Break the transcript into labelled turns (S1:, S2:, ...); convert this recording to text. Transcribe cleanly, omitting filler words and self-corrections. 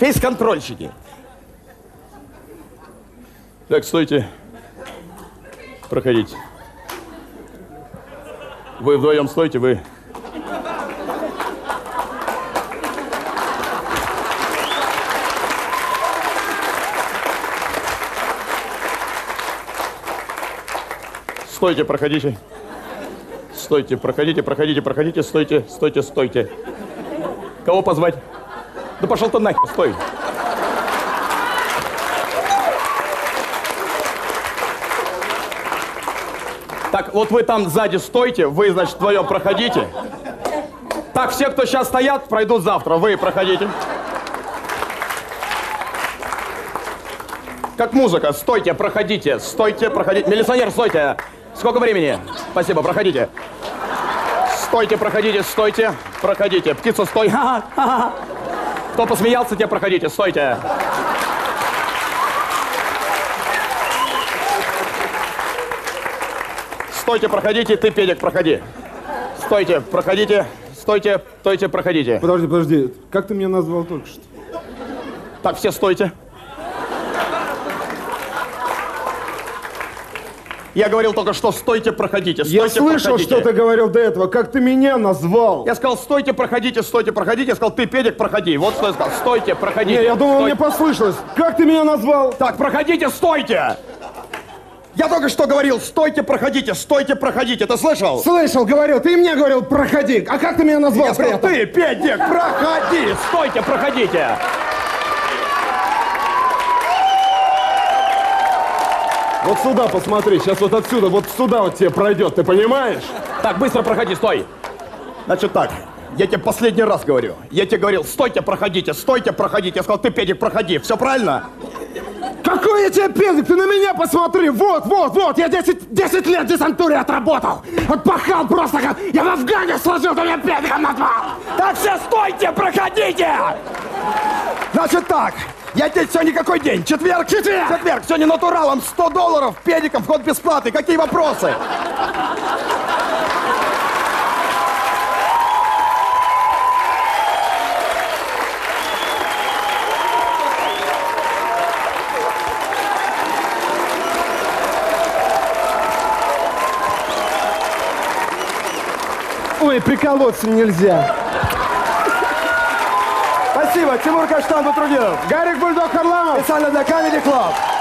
S1: Фейс-контрольщики. Так, стойте. Проходите. Вы вдвоем стойте, вы. Стойте, проходите. Стойте, проходите, проходите, проходите, стойте, стойте, стойте. Кого позвать? Да пошел ты нахер, стой. Так, вот вы там сзади стойте, вы, значит, вдвоем проходите. Так, все, кто сейчас стоят, пройдут завтра. Вы проходите. Как музыка. Стойте, проходите. Стойте, проходите. Милиционер, стойте. Сколько времени? Спасибо, проходите. Стойте, проходите, стойте, проходите. Птица, стой. Кто посмеялся, те проходите. Стойте. Стойте, проходите. Ты, педик, проходи. Стойте, проходите. Стойте, стойте, проходите.
S2: Подожди, подожди. Как ты меня назвал только что?
S1: Так, все стойте. Я говорил только что, стойте, проходите. Стойте,
S2: я слышал,
S1: проходите.
S2: что ты говорил до этого. Как ты меня назвал?
S1: Я сказал, стойте, проходите, стойте, проходите. Я сказал, ты, педик, проходи. Вот что я сказал. Стойте, проходите.
S2: Не, я думал,
S1: стойте.
S2: мне послышалось. Как ты меня назвал?
S1: Так, проходите, стойте. Я только что говорил, стойте, проходите, стойте, проходите. Ты слышал?
S2: Слышал, говорил. Ты мне говорил, проходи. А как ты меня назвал?
S1: Я сказал, ты, педик, проходи. Стойте, проходите.
S2: Вот сюда посмотри, сейчас вот отсюда, вот сюда вот тебе пройдет, ты понимаешь?
S1: Так, быстро проходи, стой. Значит так, я тебе последний раз говорю. Я тебе говорил, стойте, проходите, стойте, проходите. Я сказал, ты, педик, проходи. Все правильно?
S2: Какой я тебе педик? Ты на меня посмотри. Вот, вот, вот. Я 10 лет в десантуре отработал. Отпахал просто как... Я в Афгане сложил, ты меня педиком назвал.
S1: Так, все, стойте, проходите. Значит так. Я тебе сегодня какой день? Четверг? Четверг. Сегодня натуралом $100, педиком, вход бесплатный. Какие вопросы?
S2: Ой, приколоться нельзя.
S1: Спасибо. Тимур Каштан Батрудинов.
S2: Гарик Бульдог Харламов.
S1: Специально для Comedy Club.